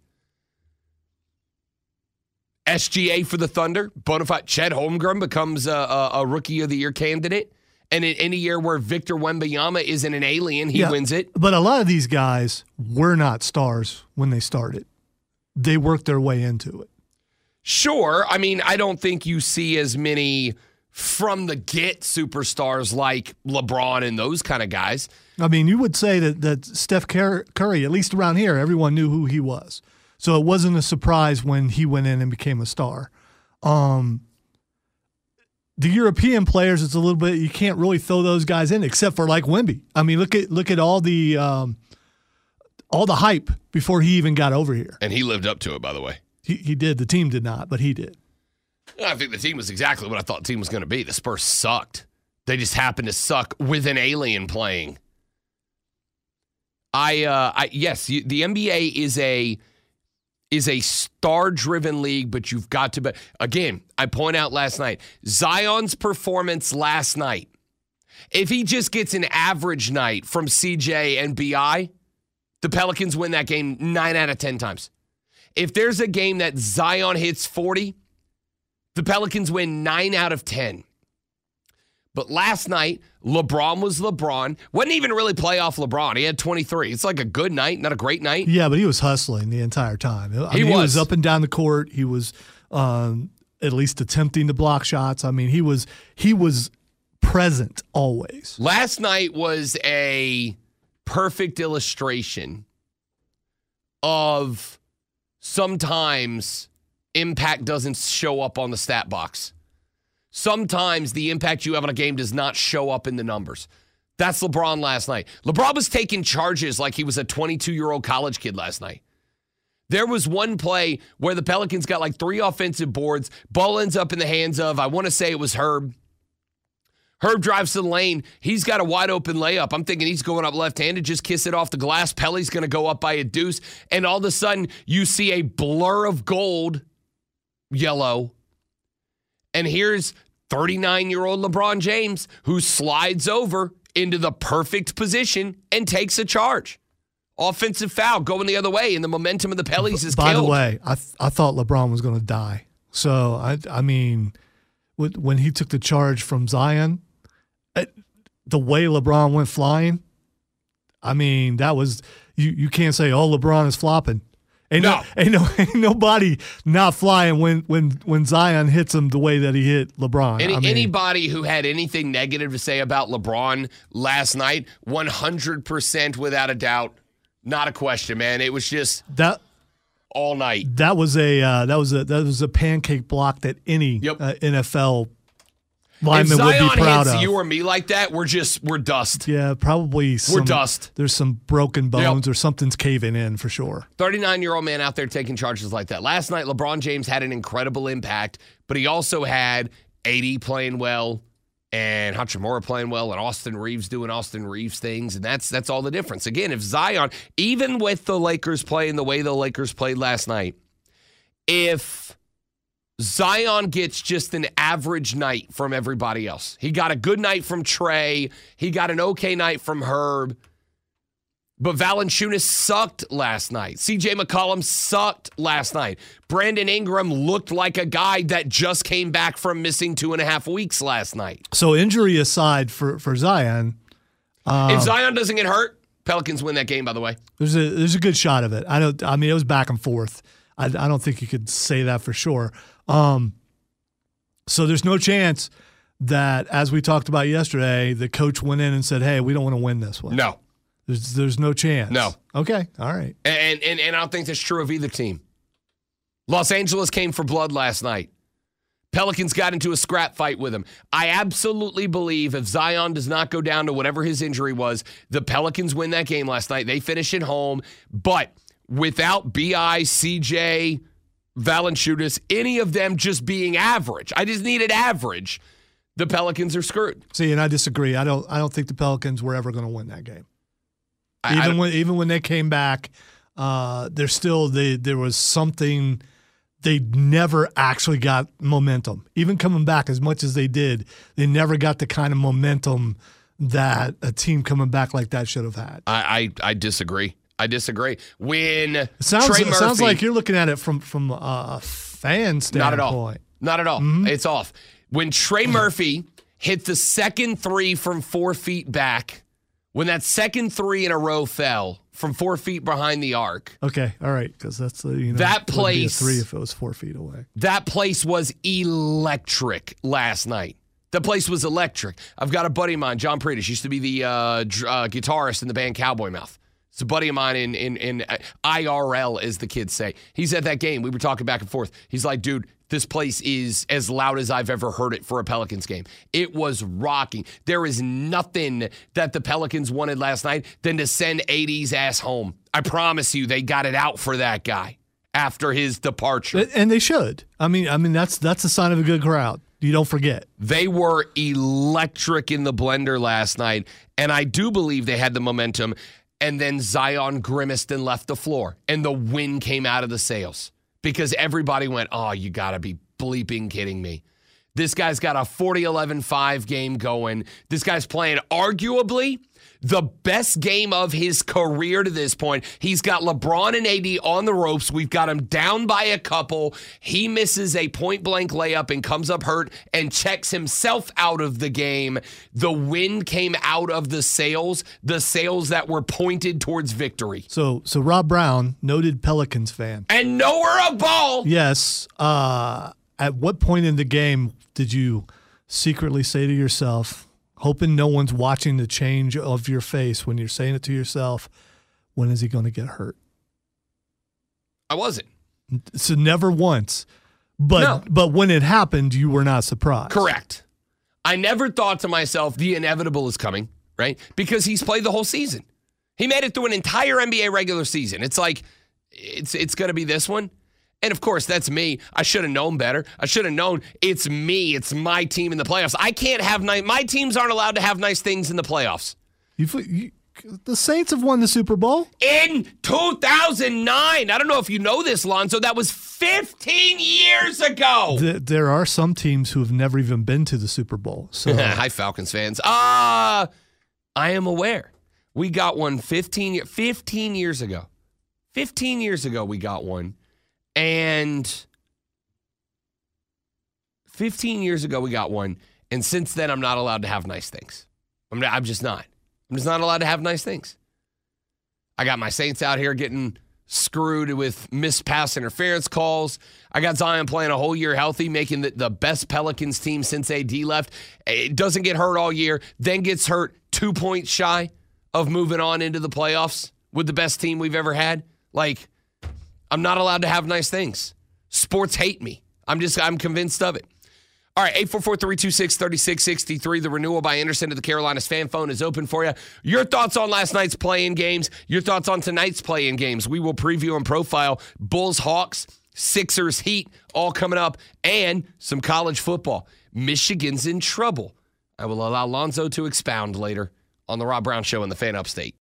Speaker 4: S G A for the Thunder. Bonafide Chet Holmgren becomes a, a, a Rookie of the Year candidate. And in any year where Victor Wembanyama isn't an alien, he yeah, wins it.
Speaker 5: But a lot of these guys were not stars when they started. They worked their way into it.
Speaker 4: Sure. I mean, I don't think you see as many from the get superstars like LeBron and those kind of guys.
Speaker 5: I mean, you would say that, that Steph Curry, at least around here, everyone knew who he was. So it wasn't a surprise when he went in and became a star. Um, the European players, it's a little bit, you can't really throw those guys in except for like Wemby. I mean, look at look at all the um, all the hype before he even got over here.
Speaker 4: And he lived up to it, by the way.
Speaker 5: He, he did. The team did not, but he did.
Speaker 4: I think the team was exactly what I thought the team was going to be. The Spurs sucked. They just happened to suck with an alien playing. I, uh, I yes, you, the N B A is a is a star-driven league, but you've got to bet. Again, I point out last night, Zion's performance last night, if he just gets an average night from C J and B I, the Pelicans win that game nine out of ten times. If there's a game that Zion hits forty, the Pelicans win nine out of ten. But last night, LeBron was LeBron. Wasn't even really playoff LeBron. He had twenty-three. It's like a good night, not a great night.
Speaker 5: Yeah, but he was hustling the entire time. I
Speaker 4: he,
Speaker 5: mean,
Speaker 4: was.
Speaker 5: he was up and down the court. He was um, at least attempting to block shots. I mean, he was he was present always.
Speaker 4: Last night was a perfect illustration of sometimes impact doesn't show up on the stat box. Sometimes the impact you have on a game does not show up in the numbers. That's LeBron last night. LeBron was taking charges like he was a twenty-two-year-old college kid last night. There was one play where the Pelicans got like three offensive boards. Ball ends up in the hands of, I want to say it was Herb. Herb drives to the lane. He's got a wide open layup. I'm thinking he's going up left-handed, just kiss it off the glass. Pelly's going to go up by a deuce. And all of a sudden, you see a blur of gold, yellow. And here's thirty-nine-year-old LeBron James, who slides over into the perfect position and takes a charge. Offensive foul going the other way, and the momentum of the Pellies is
Speaker 5: By
Speaker 4: killed.
Speaker 5: the way, I th- I thought LeBron was going to die. So, I I mean, when he took the charge from Zion, it, the way LeBron went flying, I mean, that was you. You can't say, "Oh, LeBron is flopping." Ain't no, no ain't no, ain't nobody not flying when when when Zion hits him the way that he hit LeBron.
Speaker 4: Any,
Speaker 5: I mean,
Speaker 4: anybody who had anything negative to say about LeBron last night, one hundred percent without a doubt, not a question, man. It was just
Speaker 5: that
Speaker 4: all night.
Speaker 5: That was a uh, that was a that was a pancake block that any
Speaker 4: yep.
Speaker 5: uh, N F L lineman
Speaker 4: if Zion
Speaker 5: would be proud
Speaker 4: hits
Speaker 5: of.
Speaker 4: You or me like that, we're just we're dust.
Speaker 5: Yeah, probably. Some,
Speaker 4: we're dust.
Speaker 5: There's some broken bones
Speaker 4: yep.
Speaker 5: or something's caving in for sure.
Speaker 4: thirty-nine-year-old man out there taking charges like that. Last night, LeBron James had an incredible impact, but he also had A D playing well, and Hachimura playing well, and Austin Reeves doing Austin Reeves things, and that's that's all the difference. Again, if Zion, even with the Lakers playing the way the Lakers played last night, if Zion gets just an average night from everybody else, he got a good night from Trey, he got an okay night from Herb, but Valanciunas sucked last night. C J McCollum sucked last night. Brandon Ingram looked like a guy that just came back from missing two and a half weeks last night.
Speaker 5: So injury aside for, for Zion.
Speaker 4: Um, if Zion doesn't get hurt, Pelicans win that game, by the way.
Speaker 5: There's a there's a good shot of it. I know. I mean, it was back and forth. I, I don't think you could say that for sure. Um, so there's no chance that, as we talked about yesterday, the coach went in and said, hey, we don't want to win this one.
Speaker 4: No.
Speaker 5: There's there's no chance.
Speaker 4: No.
Speaker 5: Okay. All right.
Speaker 4: And, and and I don't think that's true of either team. Los Angeles came for blood last night. Pelicans got into a scrap fight with him. I absolutely believe if Zion does not go down to whatever his injury was, the Pelicans win that game last night. They finish at home. But without B I, C J, Valanciunas, any of them just being average, I just needed average, the Pelicans are screwed.
Speaker 5: See, and I disagree. I don't I don't think the Pelicans were ever going to win that game.
Speaker 4: I,
Speaker 5: even
Speaker 4: I
Speaker 5: when even when they came back, uh, there's still they, there was something they never actually got momentum. Even coming back as much as they did, they never got the kind of momentum that a team coming back like that should have had.
Speaker 4: I I, I disagree. I disagree. When
Speaker 5: it sounds,
Speaker 4: Trey
Speaker 5: it
Speaker 4: Murphy,
Speaker 5: sounds like you're looking at it from from a fan standpoint.
Speaker 4: Not at all. Not at all. Mm-hmm. It's off. When Trey Murphy hit the second three from four feet back, when that second three in a row fell from four feet behind the arc.
Speaker 5: Okay, all right, because that's the you know
Speaker 4: that place
Speaker 5: three if it was four feet away.
Speaker 4: That place was electric last night. The place was electric. I've got a buddy of mine, John Prentice, used to be the uh, dr- uh, guitarist in the band Cowboy Mouth. It's a buddy of mine in, in, in I R L, as the kids say. He's at that game. We were talking back and forth. He's like, dude, this place is as loud as I've ever heard it for a Pelicans game. It was rocking. There is nothing that the Pelicans wanted last night than to send A D's ass home. I promise you, they got it out for that guy after his departure.
Speaker 5: And they should. I mean, I mean that's that's a sign of a good crowd. You don't forget.
Speaker 4: They were electric in the blender last night, and I do believe they had the momentum. and then Zion grimaced and left the floor, and the wind came out of the sails because everybody went, oh, you got to be bleeping kidding me. This guy's got a forty eleven five game going. This guy's playing arguably the best game of his career to this point. He's got LeBron and A D on the ropes. We've got him down by a couple. He misses a point-blank layup and comes up hurt and checks himself out of the game. The wind came out of the sails, the sails that were pointed towards victory.
Speaker 5: So, so Rob Brown, noted Pelicans fan.
Speaker 4: And nowhere a ball.
Speaker 5: Yes. Uh, at what point in the game did you secretly say to yourself, hoping no one's watching the change of your face when you're saying it to yourself, when is he going to get hurt?
Speaker 4: I wasn't.
Speaker 5: So never once. But
Speaker 4: no.
Speaker 5: But when it happened, you were not surprised.
Speaker 4: Correct. I never thought to myself, the inevitable is coming, right? Because he's played the whole season. He made it through an entire N B A regular season. It's like, it's it's going to be this one. And, of course, that's me. I should have known better. I should have known it's me. It's my team in the playoffs. I can't have nice – my teams aren't allowed to have nice things in the playoffs.
Speaker 5: You, you, the Saints have won the Super Bowl.
Speaker 4: In two thousand nine. I don't know if you know this, Lonzo. That was fifteen years ago.
Speaker 5: The, there are some teams who have never even been to the Super Bowl. So
Speaker 4: Hi, Falcons fans. Uh, I am aware. We got one fifteen, fifteen years ago. fifteen years ago we got one. And fifteen years ago, we got one. And since then, I'm not allowed to have nice things. I'm, not, I'm just not. I'm just not allowed to have nice things. I got my Saints out here getting screwed with missed pass interference calls. I got Zion playing a whole year healthy, making the, the best Pelicans team since A D left. It doesn't get hurt all year, then gets hurt two points shy of moving on into the playoffs with the best team we've ever had. Like, I'm not allowed to have nice things. Sports hate me. I'm just, I'm convinced of it. All right, eight four four, three two six, three six six three. The renewal by Anderson to the Carolinas fan phone is open for you. Your thoughts on last night's play-in games, your thoughts on tonight's play-in games. We will preview and profile Bulls, Hawks, Sixers, Heat, all coming up, and some college football. Michigan's in trouble. I will allow Lonzo to expound later on the Rob Brown Show and the Fan Upstate.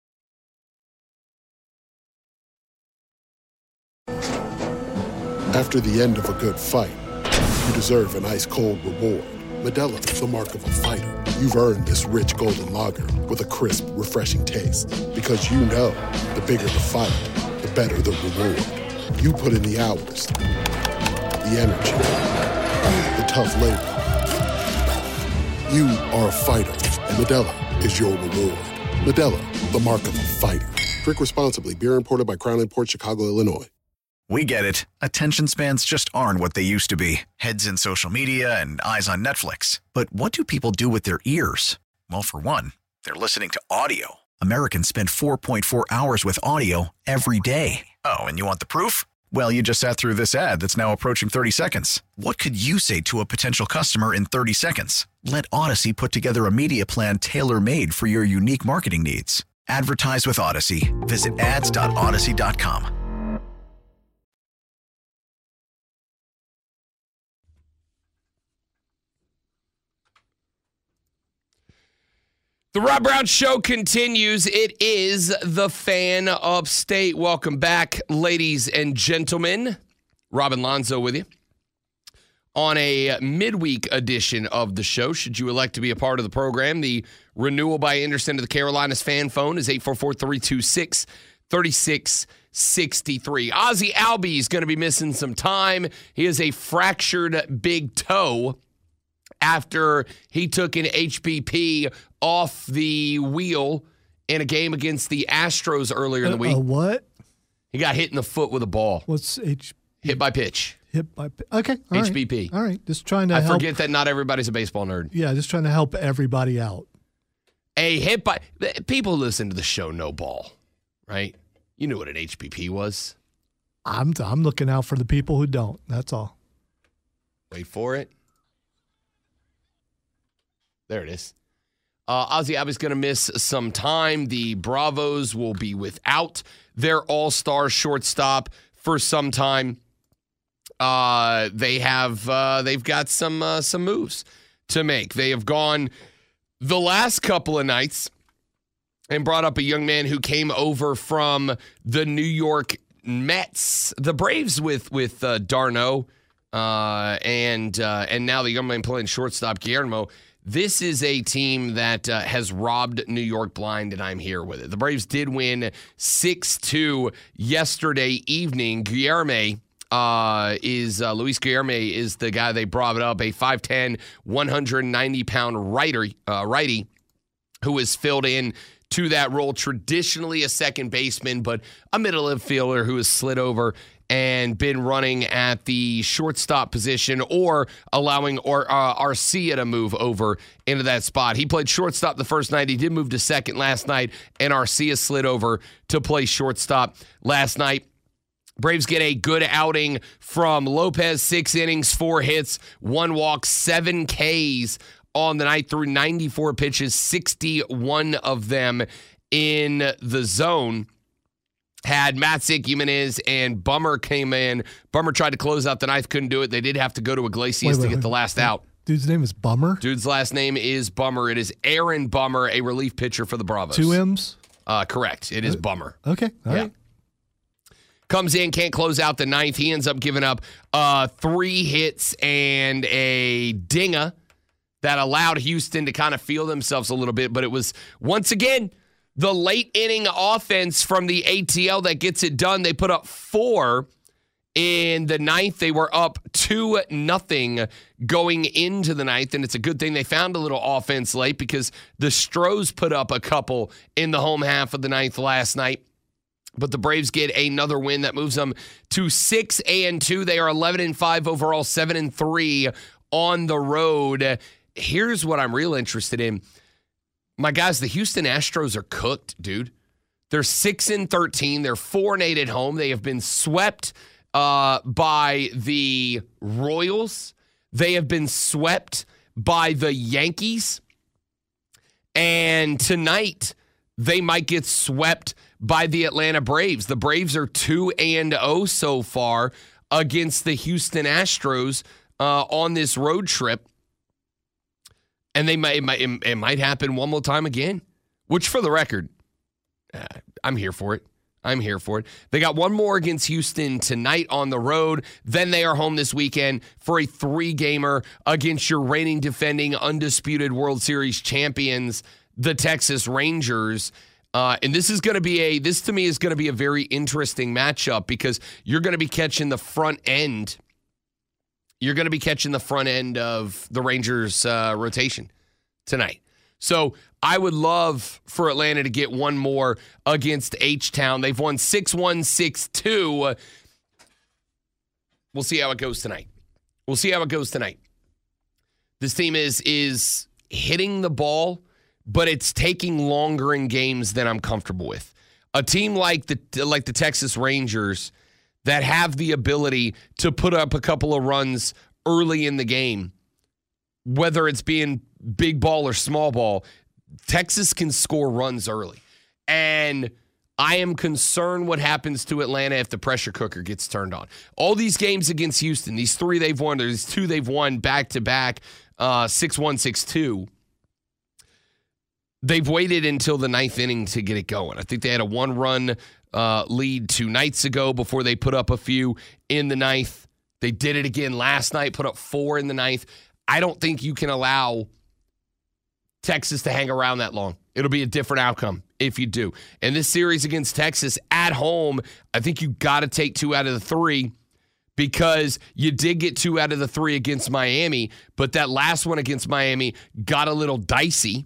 Speaker 6: After the end of a good fight, you deserve an ice-cold reward. Modelo is the mark of a fighter. You've earned this rich golden lager with a crisp, refreshing taste. Because you know, the bigger the fight, the better the reward. You put in the hours, the energy, the tough labor. You are a fighter, and Modelo is your reward. Modelo, the mark of a fighter. Drink responsibly. Beer imported by Crown Imports, Chicago, Illinois.
Speaker 7: We get it. Attention spans just aren't what they used to be. Heads in social media and eyes on Netflix. But what do people do with their ears? Well, for one, they're listening to audio. Americans spend four point four hours with audio every day. Oh, and you want the proof? Well, you just sat through this ad that's now approaching thirty seconds. What could you say to a potential customer in thirty seconds? Let Odyssey put together a media plan tailor-made for your unique marketing needs. Advertise with Odyssey. Visit ads dot odyssey dot com.
Speaker 4: The Rob Brown Show continues. It is the Fan Upstate. Welcome back, ladies and gentlemen. Robin Lonzo with you on a midweek edition of the show. Should you elect to be a part of the program, the renewal by Anderson to the Carolinas fan phone is eight four four, three two six, three six six three. Ozzie Alby is going to be missing some time. He has a fractured big toe after he took an H B P off the wheel in a game against the Astros earlier in the week.
Speaker 5: Uh, what?
Speaker 4: He got hit in the foot with a ball.
Speaker 5: What's H?
Speaker 4: Hit by pitch.
Speaker 5: Hit by pitch. Okay. All
Speaker 4: H B P.
Speaker 5: Right. All right. Just trying to
Speaker 4: I
Speaker 5: help.
Speaker 4: forget that not everybody's a baseball nerd.
Speaker 5: Yeah, just trying to help everybody out.
Speaker 4: A hit by – people who listen to the show know ball, right? You knew what an H B P was.
Speaker 5: I'm I'm looking out for the people who don't. That's all.
Speaker 4: Wait for it. There it is. Uh, Ozzie Albies going to miss some time. The Bravos will be without their all-star shortstop for some time. Uh, they have uh, they've got some uh, some moves to make. They have gone the last couple of nights and brought up a young man who came over from the New York Mets, the Braves with with uh, Darno, uh, and uh, and now the young man playing shortstop, Guillermo. This is a team that uh, has robbed New York blind, and I'm here with it. The Braves did win six two yesterday evening. Guillermo uh, is, uh, Luis Guillermo is the guy they brought up, a five ten, one hundred ninety pound righty, uh, righty who is filled in to that role. Traditionally a second baseman, but a middle infielder who has slid over and been running at the shortstop position or allowing or uh, Arcia to move over into that spot. He played shortstop the first night. He did move to second last night, and Arcia slid over to play shortstop last night. Braves get a good outing from Lopez, six innings, four hits, one walk, seven Ks on the night through ninety-four pitches, sixty-one of them in the zone. Had Matsick, Jimenez, and Bummer came in. Bummer tried to close out the ninth, couldn't do it. They did have to go to Iglesias wait, wait, to get wait, the last wait. out.
Speaker 5: Dude's name is Bummer?
Speaker 4: Dude's last name is Bummer. It is Aaron Bummer, a relief pitcher for the Bravos.
Speaker 5: Two M's?
Speaker 4: Uh, correct. It is uh, Bummer.
Speaker 5: Okay. All
Speaker 4: yeah.
Speaker 5: right.
Speaker 4: Comes in, can't close out the ninth. He ends up giving up uh, three hits and a dinger that allowed Houston to kind of feel themselves a little bit. But it was, once again, the late inning offense from the A T L that gets it done. They put up four in the ninth. They were up two nothing going into the ninth, and it's a good thing they found a little offense late because the Stros put up a couple in the home half of the ninth last night. But the Braves get another win that moves them to six and two. They are eleven and five overall, seven and three on the road. Here's what I'm real interested in. My guys, the Houston Astros are cooked, dude. They're six and thirteen. They're four and eight at home. They have been swept uh, by the Royals. They have been swept by the Yankees. And tonight, they might get swept by the Atlanta Braves. The Braves are two and oh so far against the Houston Astros uh, on this road trip. And they might it, might it might happen one more time again, which for the record, uh, I'm here for it. I'm here for it. They got one more against Houston tonight on the road. Then they are home this weekend for a three-gamer against your reigning, defending, undisputed World Series champions, the Texas Rangers. Uh, and this is going to be a, this to me is going to be a very interesting matchup because you're going to be catching the front end. You're going to be catching the front end of the Rangers uh, rotation tonight. So I would love for Atlanta to get one more against H-Town. They've won six one, six two. We'll see how it goes tonight. We'll see how it goes tonight. This team is is hitting the ball, but it's taking longer in games than I'm comfortable with. A team like the like the Texas Rangers that have the ability to put up a couple of runs early in the game, whether it's being big ball or small ball, Texas can score runs early. And I am concerned what happens to Atlanta if the pressure cooker gets turned on. All these games against Houston, these three they've won, there's two they've won back-to-back, uh, six one, six two. They've waited until the ninth inning to get it going. I think they had a one-run uh, lead two nights ago before they put up a few in the ninth. They did it again last night, put up four in the ninth. I don't think you can allow Texas to hang around that long. It'll be a different outcome if you do. And this series against Texas at home, I think you got to take two out of the three because you did get two out of the three against Miami, but that last one against Miami got a little dicey.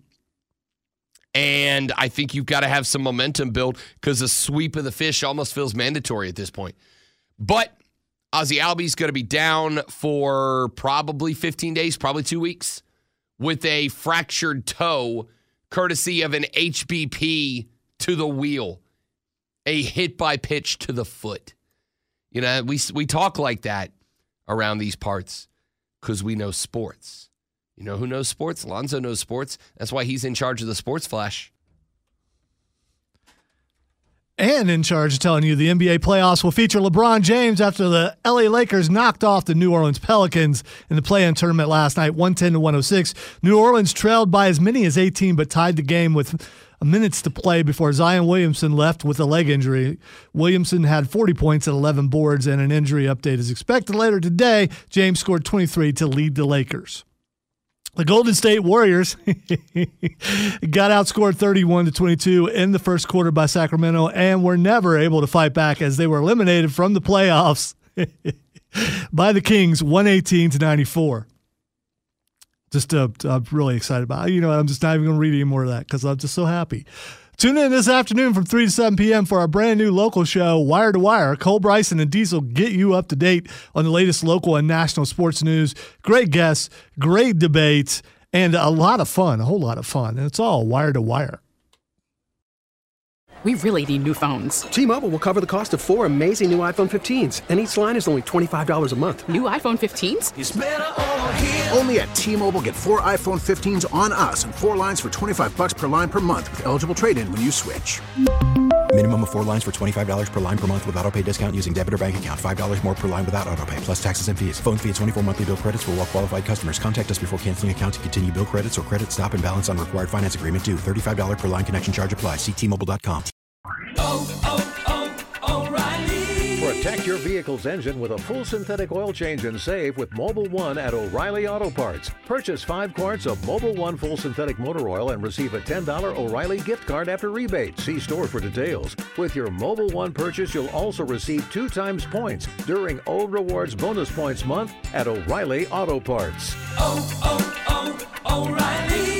Speaker 4: And I think you've got to have some momentum built because the sweep of the fish almost feels mandatory at this point. But Ozzie Albies going to be down for probably fifteen days, probably two weeks, with a fractured toe, courtesy of an H B P to the wheel, a hit by pitch to the foot. You know, we we talk like that around these parts because we know sports. You know who knows sports? Alonzo knows sports. That's why he's in charge of the Sports Flash.
Speaker 5: And in charge of telling you the N B A playoffs will feature LeBron James after the L A Lakers knocked off the New Orleans Pelicans in the play-in tournament last night, one ten to one oh six. New Orleans trailed by as many as eighteen, but tied the game with minutes to play before Zion Williamson left with a leg injury. Williamson had forty points and eleven boards, and an injury update is expected later today. James scored twenty-three to lead the Lakers. The Golden State Warriors got outscored thirty-one to twenty-two in the first quarter by Sacramento and were never able to fight back as they were eliminated from the playoffs by the Kings, one eighteen to ninety-four. Just uh, I'm really excited about it. You know, I'm just not even going to read any more of that because I'm just so happy. Tune in this afternoon from three to seven p.m. for our brand new local show, Wire to Wire. Cole Bryson and Diesel get you up to date on the latest local and national sports news. Great guests, great debates, and a lot of fun, a whole lot of fun. And it's all Wire to Wire.
Speaker 8: We really need new phones.
Speaker 9: T-Mobile will cover the cost of four amazing new iPhone fifteens, and each line is only twenty-five dollars a month.
Speaker 8: New iPhone fifteens?
Speaker 2: It's better over here. Only at T-Mobile, get four iPhone fifteens on us and four lines for twenty-five bucks per line per month with eligible trade-in when you switch.
Speaker 3: Minimum of four lines for twenty-five dollars per line per month with auto pay discount using debit or bank account. five dollars more per line without auto pay, plus taxes and fees. Phone fee at twenty-four monthly bill credits for well-qualified customers. Contact us before canceling account to continue bill credits or credit stop and balance on required finance agreement due. thirty-five dollars per line connection charge applies. See T Mobile dot com.
Speaker 10: Oh, oh, oh, O'Reilly. Protect your vehicle's engine with a full synthetic oil change and save with Mobil one at O'Reilly Auto Parts. Purchase five quarts of Mobil one full synthetic motor oil and receive a ten dollars O'Reilly gift card after rebate. See store for details. With your Mobil one purchase, you'll also receive two times points during O Rewards Bonus Points Month at O'Reilly Auto Parts.
Speaker 11: Oh, oh, oh, O'Reilly